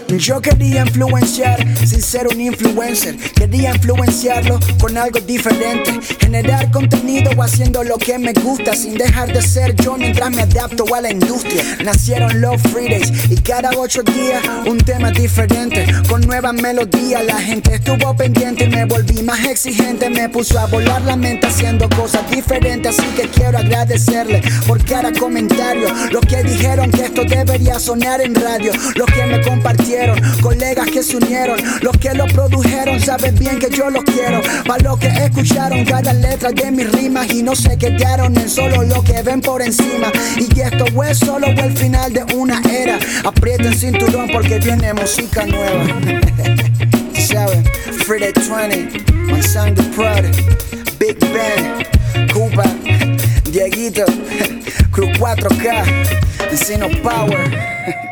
Yo quería influenciar sin ser un influencer. Quería influenciarlo con algo diferente. Generar contenido haciendo lo que me gusta, sin dejar de ser yo mientras me adapto a la industria. Nacieron los Fridays y cada 8 días un tema diferente, con nuevas melodías. La gente estuvo pendiente y me volví más exigente. Me puso a volar la mente haciendo cosas diferentes. Así que quiero agradecerle por cada comentario. Los que dijeron que esto debería sonar en radio, los que me compartieron, colegas que se unieron, los que lo produjeron, saben bien que yo los quiero. Para los que escucharon cada letra de mis rimas y no se quedaron en solo lo que ven por encima. Y que esto es solo el final de una era. Aprieten cinturón porque viene música nueva. ¿Saben? Friday 20, Mansang the Prod, Big Ben, Cuba, Dieguito, Crew 4K, Encino Power.